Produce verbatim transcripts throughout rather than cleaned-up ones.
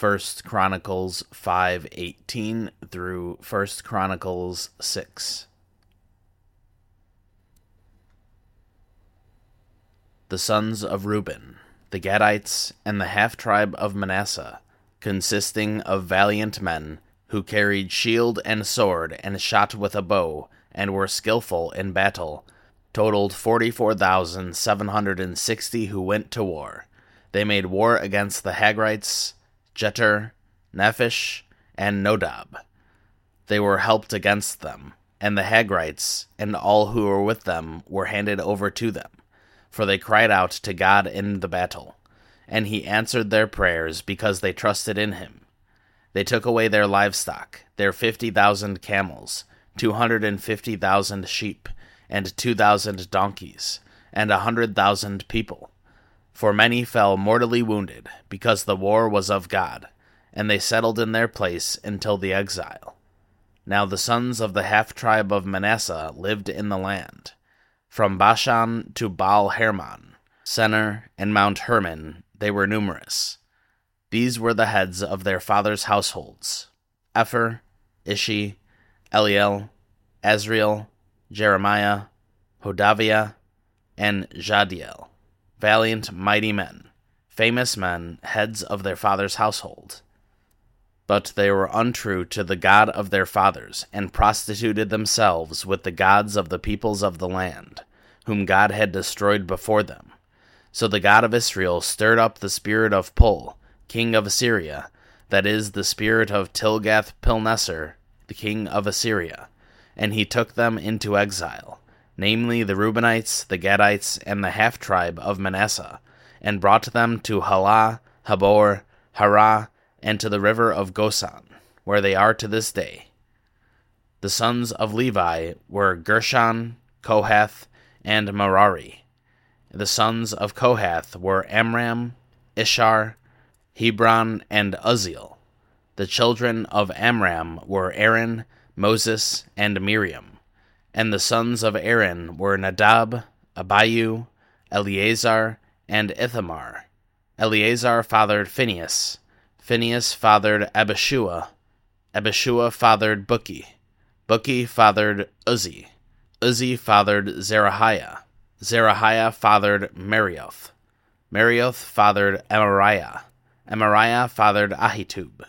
First Chronicles five eighteen through First Chronicles six. The sons of Reuben, the Gadites, and the half-tribe of Manasseh, consisting of valiant men, who carried shield and sword and shot with a bow, and were skillful in battle, totaled forty-four thousand seven hundred sixty who went to war. They made war against the Hagrites, Jeter, Naphish, and Nodab. They were helped against them, and the Hagrites and all who were with them were handed over to them, for they cried out to God in the battle, and he answered their prayers because they trusted in him. They took away their livestock, their fifty thousand camels, two hundred fifty thousand sheep, and two thousand donkeys, and a hundred thousand people. For many fell mortally wounded, because the war was of God, and they settled in their place until the exile. Now the sons of the half-tribe of Manasseh lived in the land, from Bashan to Baal-Hermon, Senir, and Mount Hermon. They were numerous. These were the heads of their fathers' households: Epher, Ishi, Eliel, Azriel, Jeremiah, Hodaviah, and Jadiel, valiant, mighty men, famous men, heads of their father's household. But they were untrue to the God of their fathers, and prostituted themselves with the gods of the peoples of the land, whom God had destroyed before them. So the God of Israel stirred up the spirit of Pul, king of Assyria, that is, the spirit of Tilgath-Pilneser, the king of Assyria, and he took them into exile, namely the Reubenites, the Gadites, and the half-tribe of Manasseh, and brought them to Halah, Habor, Harah, and to the river of Goshan, where they are to this day. The sons of Levi were Gershon, Kohath, and Merari. The sons of Kohath were Amram, Ishar, Hebron, and Uzziel. The children of Amram were Aaron, Moses, and Miriam. And the sons of Aaron were Nadab, Abihu, Eleazar, and Ithamar. Eleazar fathered Phinehas. Phinehas fathered Abishua. Abishua fathered Bukki. Bukki fathered Uzzi. Uzzi fathered Zerahiah. Zerahiah fathered Marioth. Marioth fathered Amariah. Amariah fathered Ahitub.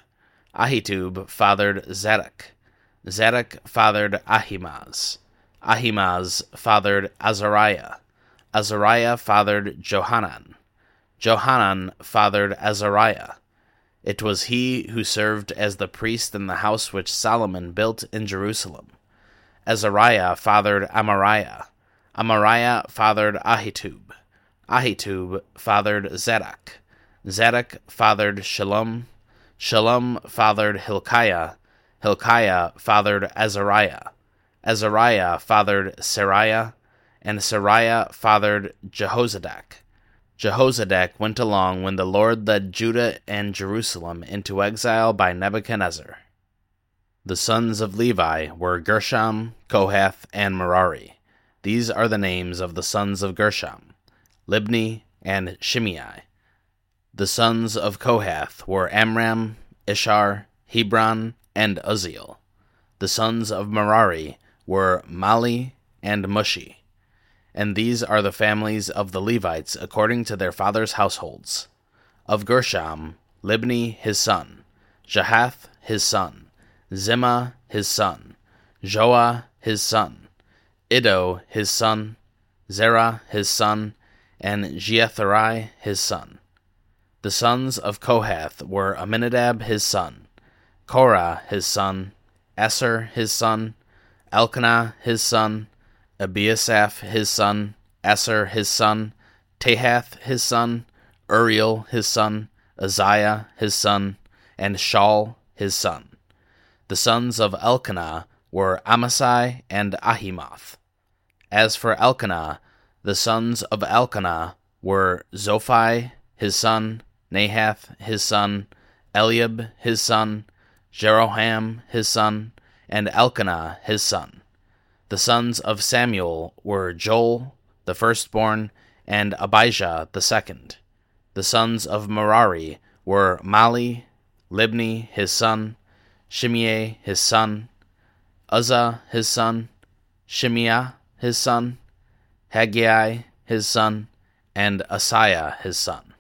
Ahitub fathered Zadok. Zadok fathered Ahimaaz. Ahimaaz fathered Azariah. Azariah fathered Johanan. Johanan fathered Azariah. It was he who served as the priest in the house which Solomon built in Jerusalem. Azariah fathered Amariah. Amariah fathered Ahitub. Ahitub fathered Zadok. Zadok fathered Shalom. Shalom fathered Hilkiah. Hilkiah fathered Azariah. Azariah fathered Sariah. And Sariah fathered Jehozadak. Jehozadak went along when the Lord led Judah and Jerusalem into exile by Nebuchadnezzar. The sons of Levi were Gershom, Kohath, and Merari. These are the names of the sons of Gershom: Libni and Shimei. The sons of Kohath were Amram, Ishar, Hebron, and Uzziel. The sons of Merari were Mali and Mushi. And these are the families of the Levites according to their fathers' households: of Gershom, Libni his son, Jahath his son, Zimmah his son, Joah his son, Iddo his son, Zerah his son, and Jeatherai his son. The sons of Kohath were Aminadab his son, Korah his son, Asher his son, Elkanah his son, Abiasaph his son, Asher his son, Tahath his son, Uriel his son, Uzziah his son, and Shaul his son. The sons of Elkanah were Amasai and Ahimoth. As for Elkanah, the sons of Elkanah were Zophai his son, Nahath his son, Eliab his son, Jeroham his son, and Elkanah his son. The sons of Samuel were Joel, the firstborn, and Abijah the second. The sons of Merari were Mali, Libni his son, Shimei his son, Uzzah his son, Shimeah his son, Haggai his son, and Asaiah his son.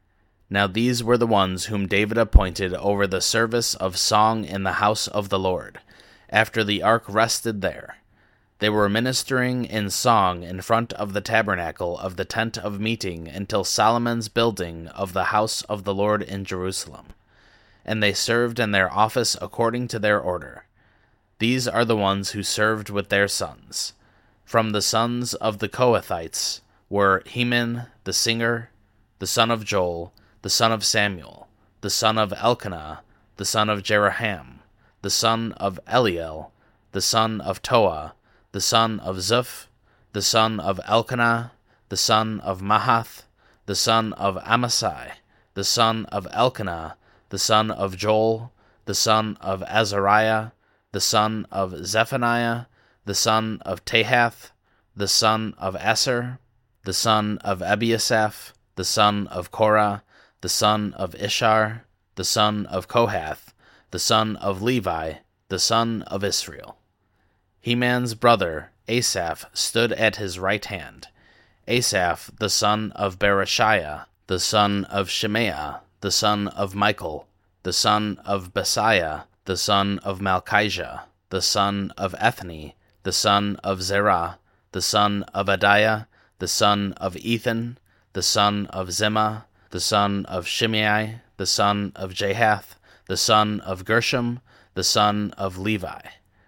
Now these were the ones whom David appointed over the service of song in the house of the Lord, after the ark rested there. They were ministering in song in front of the tabernacle of the tent of meeting until Solomon's building of the house of the Lord in Jerusalem. And they served in their office according to their order. These are the ones who served with their sons. From the sons of the Kohathites were Heman the singer, the son of Joel, the son of Samuel, the son of Elkanah, the son of Jeraham, the son of Eliel, the son of Toah, the son of Zuph, the son of Elkanah, the son of Mahath, the son of Amasai, the son of Elkanah, the son of Joel, the son of Azariah, the son of Zephaniah, the son of Tahath, the son of Aser, the son of Ebiasaph, the son of Korah, the son of Ishar, the son of Kohath, the son of Levi, the son of Israel. Heman's brother, Asaph, stood at his right hand. Asaph, the son of Berechiah, the son of Shemaiah, the son of Michael, the son of Basiah, the son of Malchijah, the son of Ethni, the son of Zerah, the son of Adiah, the son of Ethan, the son of Zimmah, the son of Shimei, the son of Jahath, the son of Gershom, the son of Levi.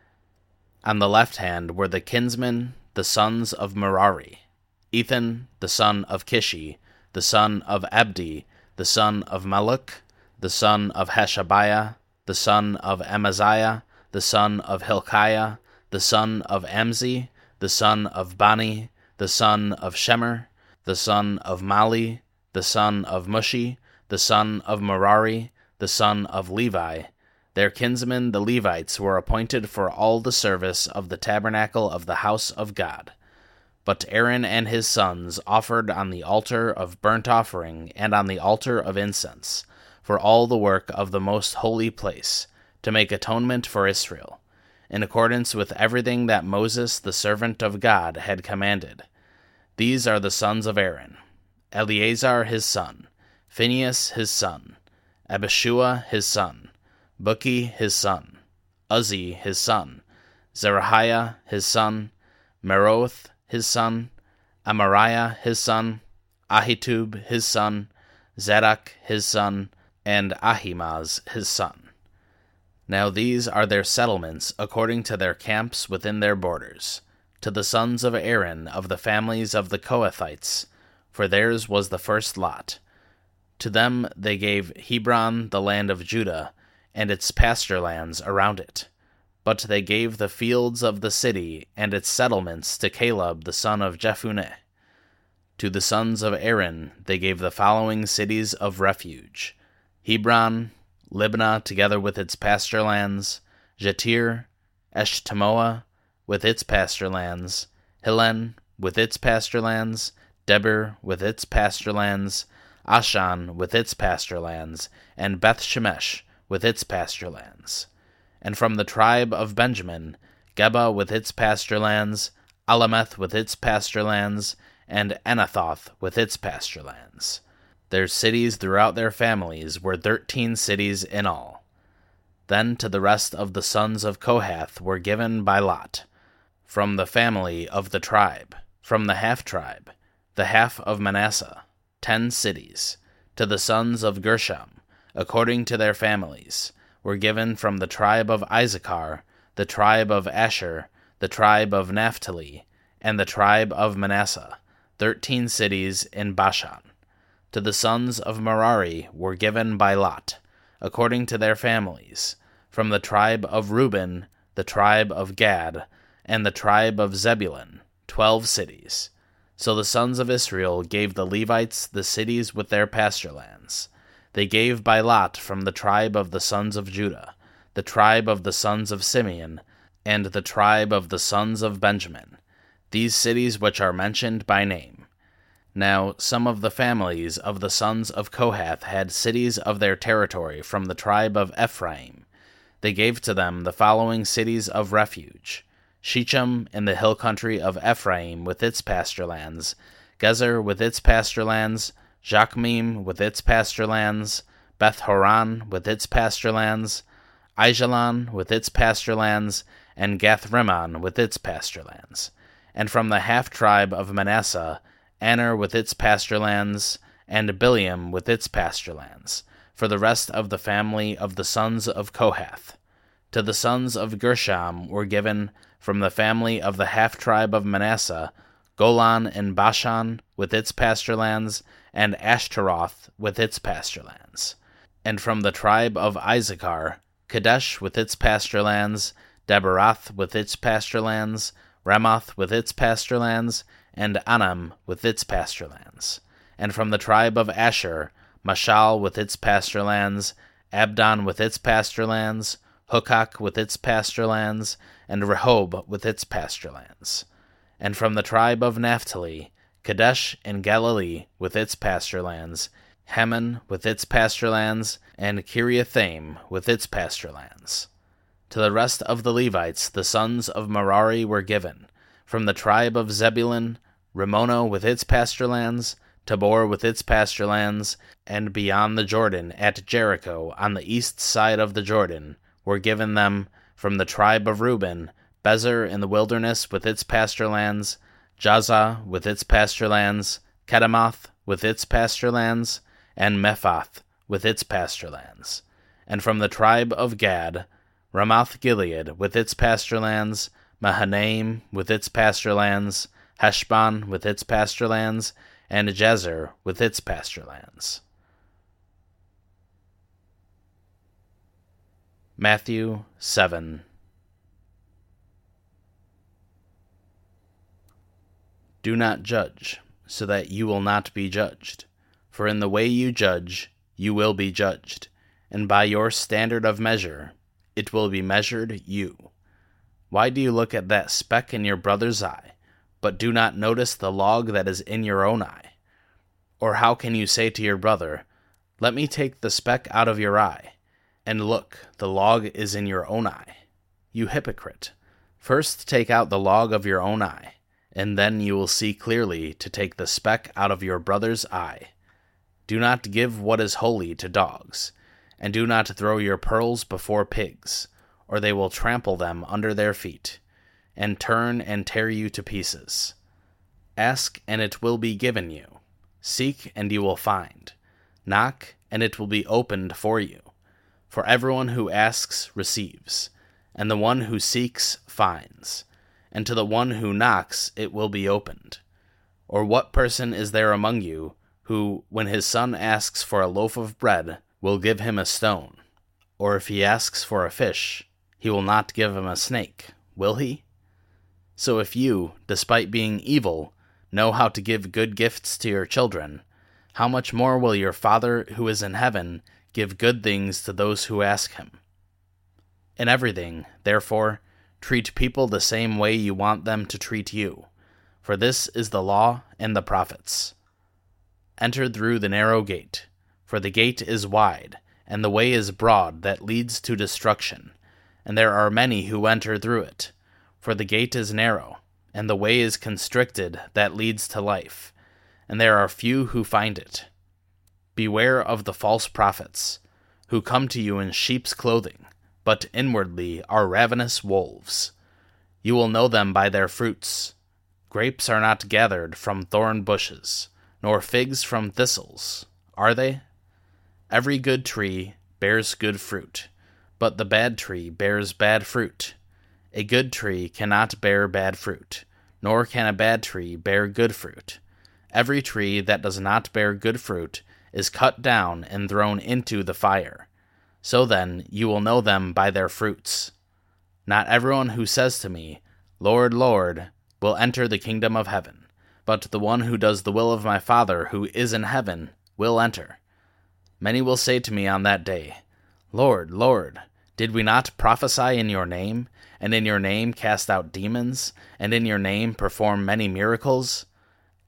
On the left hand were the kinsmen, the sons of Merari, Ethan, the son of Kishi, the son of Abdi, the son of Maluk, the son of Hashabiah, the son of Amaziah, the son of Hilkiah, the son of Amzi, the son of Bani, the son of Shemer, the son of Mali, the son of Mushi, the son of Merari, the son of Levi. Their kinsmen the Levites were appointed for all the service of the tabernacle of the house of God. But Aaron and his sons offered on the altar of burnt offering and on the altar of incense, for all the work of the most holy place, to make atonement for Israel, in accordance with everything that Moses the servant of God had commanded. These are the sons of Aaron: Eleazar his son, Phinehas his son, Abishua his son, Bukki his son, Uzzi his son, Zerahiah his son, Meroth his son, Amariah his son, Ahitub his son, Zadok his son, and Ahimaaz his son. Now these are their settlements according to their camps within their borders, to the sons of Aaron of the families of the Kohathites, for theirs was the first lot. To them they gave Hebron, the land of Judah, and its pasture lands around it. But they gave the fields of the city and its settlements to Caleb the son of Jephunneh. To the sons of Aaron they gave the following cities of refuge: Hebron, Libnah together with its pasture lands, Jatir, Eshtemoa with its pasture lands, Hilen with its pasture lands, Debir with its pasture lands, Ashan with its pasture lands, and Beth Shemesh with its pasture lands. And from the tribe of Benjamin, Geba with its pasture lands, Alameth with its pasture lands, and Anathoth with its pasture lands. Their cities throughout their families were thirteen cities in all. Then to the rest of the sons of Kohath were given by lot, from the family of the tribe, from the half-tribe, the half of Manasseh, ten cities. To the sons of Gershom, according to their families, were given from the tribe of Issachar, the tribe of Asher, the tribe of Naphtali, and the tribe of Manasseh, thirteen cities in Bashan. To the sons of Merari were given by lot, according to their families, from the tribe of Reuben, the tribe of Gad, and the tribe of Zebulun, twelve cities. So the sons of Israel gave the Levites the cities with their pasture lands. They gave by lot from the tribe of the sons of Judah, the tribe of the sons of Simeon, and the tribe of the sons of Benjamin, these cities which are mentioned by name. Now some of the families of the sons of Kohath had cities of their territory from the tribe of Ephraim. They gave to them the following cities of refuge: Shechem in the hill country of Ephraim with its pasture lands, Gezer with its pasture lands, Jachmim with its pasture lands, Beth-horon with its pasture lands, Aijalon with its pasture lands, and Gath-rimmon with its pasture lands. And from the half-tribe of Manasseh, Aner with its pasture lands, and Bileam with its pasture lands, for the rest of the family of the sons of Kohath. To the sons of Gershom were given, from the family of the half-tribe of Manasseh, Golan and Bashan with its pasture lands, and Ashtaroth with its pasture lands. And from the tribe of Issachar, Kadesh with its pasture lands, Daberath with its pasture lands, Ramoth with its pasture lands, and Anam with its pasture lands. And from the tribe of Asher, Mashal with its pasture lands, Abdon with its pasture lands, Hukok with its pasture lands, and Rehob with its pasture lands. And from the tribe of Naphtali, Kadesh in Galilee with its pasture lands, Hammon with its pasture lands, and Kiriathaim with its pasture lands. To the rest of the Levites the sons of Merari were given, from the tribe of Zebulun, Rimono with its pasture lands, Tabor with its pasture lands, and beyond the Jordan at Jericho on the east side of the Jordan were given them, from the tribe of Reuben, Bezer in the wilderness with its pasture lands, Jazah with its pasture lands, Kedemoth with its pasture lands, and Mephath with its pasture lands. And from the tribe of Gad, Ramoth-Gilead with its pasture lands, Mahanaim with its pasture lands, Heshbon with its pasture lands, and Jazer with its pasture lands. Matthew seven. Do not judge, so that you will not be judged. For in the way you judge, you will be judged, and by your standard of measure, it will be measured you. Why do you look at that speck in your brother's eye, but do not notice the log that is in your own eye? Or how can you say to your brother, let me take the speck out of your eye, and look, the log is in your own eye? You hypocrite! First take out the log of your own eye, and then you will see clearly to take the speck out of your brother's eye. Do not give what is holy to dogs, and do not throw your pearls before pigs, or they will trample them under their feet, and turn and tear you to pieces. Ask, and it will be given you. Seek, and you will find. Knock, and it will be opened for you. For everyone who asks receives, and the one who seeks finds, and to the one who knocks it will be opened. Or what person is there among you who, when his son asks for a loaf of bread, will give him a stone? Or if he asks for a fish, he will not give him a snake, will he? So if you, despite being evil, know how to give good gifts to your children, how much more will your Father who is in heaven give good things to those who ask him? In everything, therefore, treat people the same way you want them to treat you, for this is the law and the prophets. Enter through the narrow gate, for the gate is wide, and the way is broad that leads to destruction, and there are many who enter through it. For the gate is narrow, and the way is constricted that leads to life, and there are few who find it. Beware of the false prophets, who come to you in sheep's clothing, but inwardly are ravenous wolves. You will know them by their fruits. Grapes are not gathered from thorn bushes, nor figs from thistles, are they? Every good tree bears good fruit, but the bad tree bears bad fruit. A good tree cannot bear bad fruit, nor can a bad tree bear good fruit. Every tree that does not bear good fruit is cut down and thrown into the fire. So then you will know them by their fruits. Not everyone who says to me, Lord, Lord, will enter the kingdom of heaven, but the one who does the will of my Father who is in heaven will enter. Many will say to me on that day, Lord, Lord, did we not prophesy in your name, and in your name cast out demons, and in your name perform many miracles?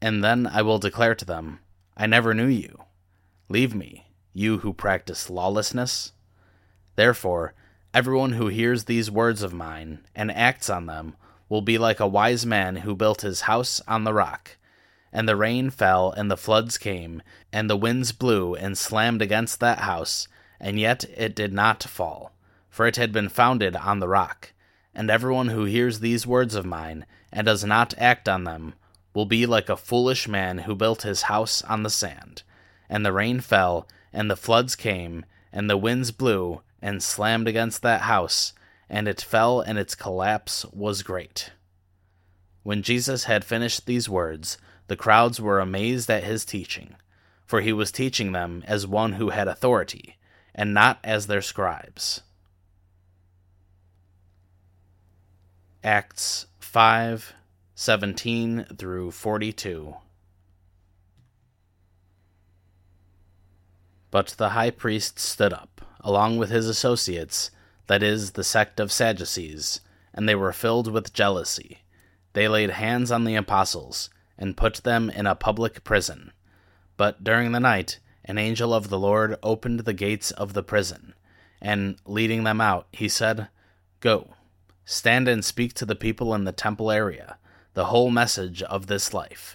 And then I will declare to them, I never knew you. Leave me, you who practice lawlessness. Therefore, everyone who hears these words of mine and acts on them will be like a wise man who built his house on the rock. And the rain fell, and the floods came, and the winds blew and slammed against that house, and yet it did not fall, for it had been founded on the rock. And everyone who hears these words of mine and does not act on them will be like a foolish man who built his house on the sand. And the rain fell, and the floods came, and the winds blew and slammed against that house, and it fell, and its collapse was great. When Jesus had finished these words, the crowds were amazed at his teaching, for he was teaching them as one who had authority, and not as their scribes. Acts five, seventeen through forty-two. But the high priest stood up, along with his associates, that is, the sect of Sadducees, and they were filled with jealousy. They laid hands on the apostles, and put them in a public prison. But during the night, an angel of the Lord opened the gates of the prison, and, leading them out, he said, Go, stand and speak to the people in the temple area, the whole message of this life.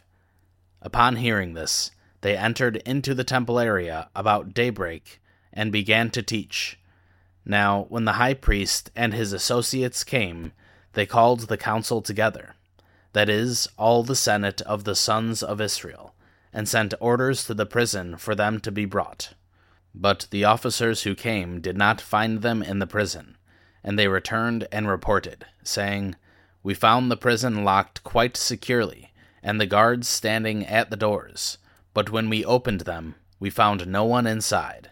Upon hearing this, they entered into the temple area about daybreak, and began to teach. Now, when the high priest and his associates came, they called the council together, that is, all the senate of the sons of Israel, and sent orders to the prison for them to be brought. But the officers who came did not find them in the prison, and they returned and reported, saying, We found the prison locked quite securely, and the guards standing at the doors, but when we opened them, we found no one inside.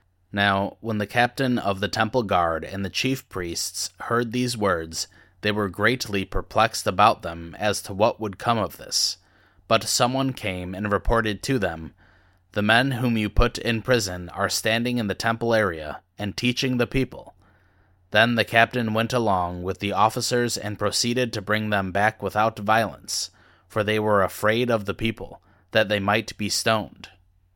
Now, when the captain of the temple guard and the chief priests heard these words, they were greatly perplexed about them as to what would come of this. But someone came and reported to them, The men whom you put in prison are standing in the temple area and teaching the people. Then the captain went along with the officers and proceeded to bring them back without violence, for they were afraid of the people, that they might be stoned.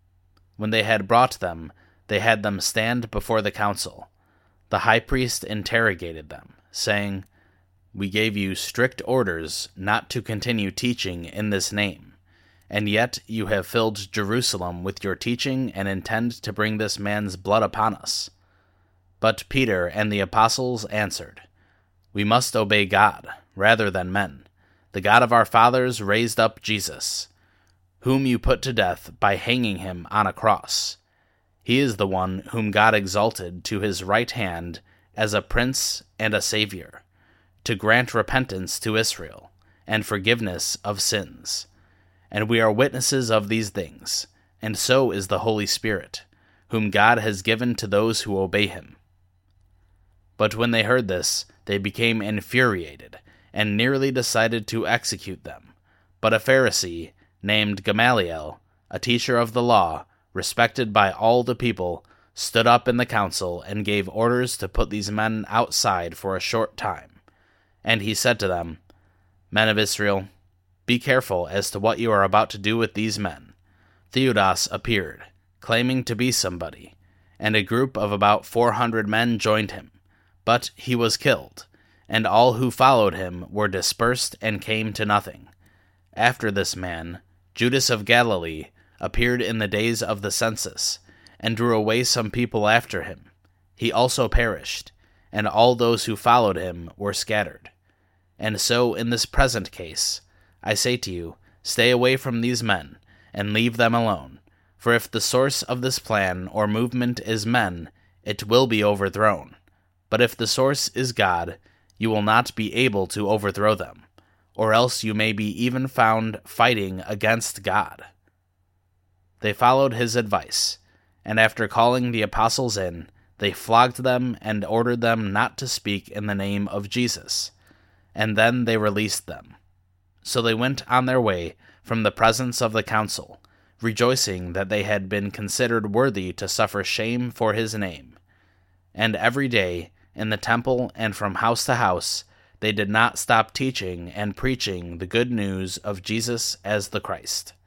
When they had brought them, they had them stand before the council. The high priest interrogated them, saying, We gave you strict orders not to continue teaching in this name, and yet you have filled Jerusalem with your teaching and intend to bring this man's blood upon us. But Peter and the apostles answered, We must obey God rather than men. The God of our fathers raised up Jesus, whom you put to death by hanging him on a cross. He is the one whom God exalted to his right hand as a prince and a savior, to grant repentance to Israel and forgiveness of sins. And we are witnesses of these things, and so is the Holy Spirit, whom God has given to those who obey him. But when they heard this, they became infuriated, and nearly decided to execute them. But a Pharisee, named Gamaliel, a teacher of the law, respected by all the people, stood up in the council and gave orders to put these men outside for a short time. And he said to them, Men of Israel, be careful as to what you are about to do with these men. Theudas appeared, claiming to be somebody, and a group of about four hundred men joined him. But he was killed, and all who followed him were dispersed and came to nothing. After this man, Judas of Galilee, appeared in the days of the census, and drew away some people after him. He also perished, and all those who followed him were scattered. And so in this present case, I say to you, stay away from these men, and leave them alone. For if the source of this plan or movement is men, it will be overthrown. But if the source is God, you will not be able to overthrow them, or else you may be even found fighting against God. They followed his advice, and after calling the apostles in, they flogged them and ordered them not to speak in the name of Jesus. And then they released them. So they went on their way from the presence of the council, rejoicing that they had been considered worthy to suffer shame for his name. And every day, in the temple and from house to house, they did not stop teaching and preaching the good news of Jesus as the Christ.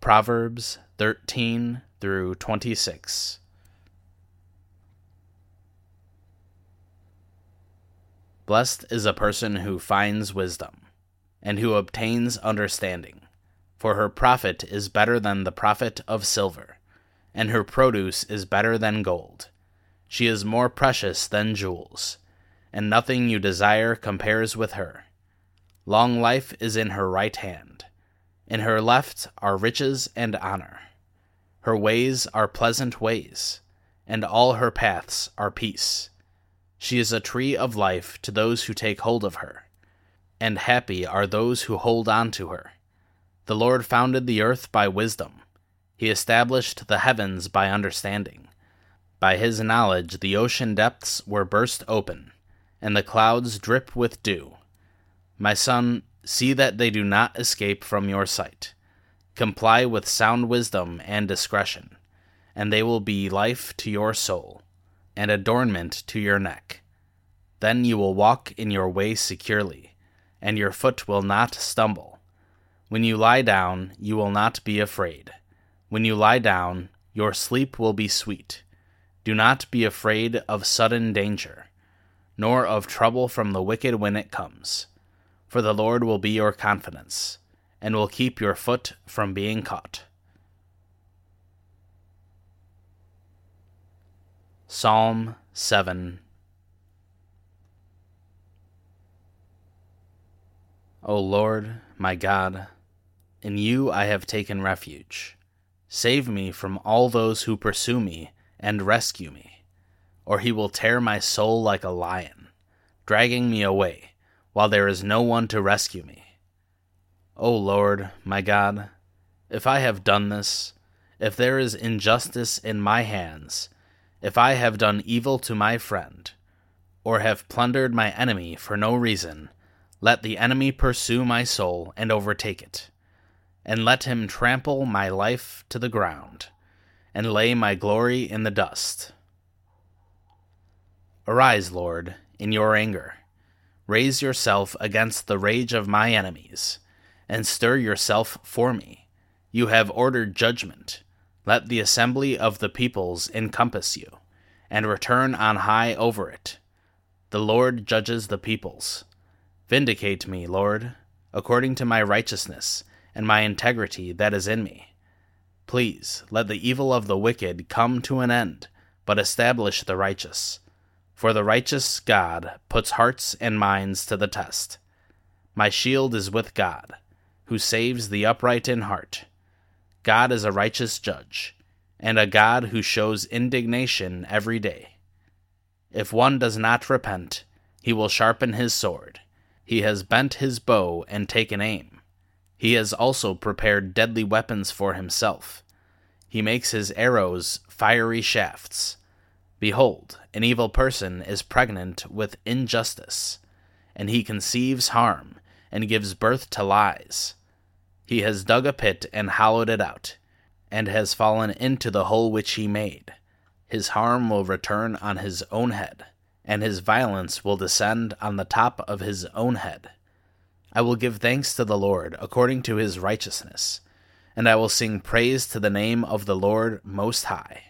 Proverbs thirteen through twenty-six. Blessed is a person who finds wisdom, and who obtains understanding, for her profit is better than the profit of silver, and her produce is better than gold. She is more precious than jewels, and nothing you desire compares with her. Long life is in her right hand. In her left are riches and honor. Her ways are pleasant ways, and all her paths are peace. She is a tree of life to those who take hold of her, and happy are those who hold on to her. The Lord founded the earth by wisdom. He established the heavens by understanding. By his knowledge the ocean depths were burst open, and the clouds drip with dew. My son, see that they do not escape from your sight. Comply with sound wisdom and discretion, and they will be life to your soul, and adornment to your neck. Then you will walk in your way securely, and your foot will not stumble. When you lie down, you will not be afraid. When you lie down, your sleep will be sweet. Do not be afraid of sudden danger, nor of trouble from the wicked when it comes. For the Lord will be your confidence, and will keep your foot from being caught. Psalm seven. O Lord, my God, in you I have taken refuge. Save me from all those who pursue me and rescue me, or he will tear my soul like a lion, dragging me away, while there is no one to rescue me. O Lord, my God, if I have done this, if there is injustice in my hands, if I have done evil to my friend, or have plundered my enemy for no reason, let the enemy pursue my soul and overtake it, and let him trample my life to the ground, and lay my glory in the dust. Arise, Lord, in your anger. Raise yourself against the rage of my enemies, and stir yourself for me. You have ordered judgment. Let the assembly of the peoples encompass you, and return on high over it. The Lord judges the peoples. Vindicate me, Lord, according to my righteousness and my integrity that is in me. Please let the evil of the wicked come to an end, but establish the righteous. For the righteous God puts hearts and minds to the test. My shield is with God, who saves the upright in heart. God is a righteous judge, and a God who shows indignation every day. If one does not repent, he will sharpen his sword. He has bent his bow and taken aim. He has also prepared deadly weapons for himself. He makes his arrows fiery shafts. Behold, an evil person is pregnant with injustice, and he conceives harm and gives birth to lies. He has dug a pit and hollowed it out, and has fallen into the hole which he made. His harm will return on his own head, and his violence will descend on the top of his own head. I will give thanks to the Lord according to his righteousness, and I will sing praise to the name of the Lord Most High.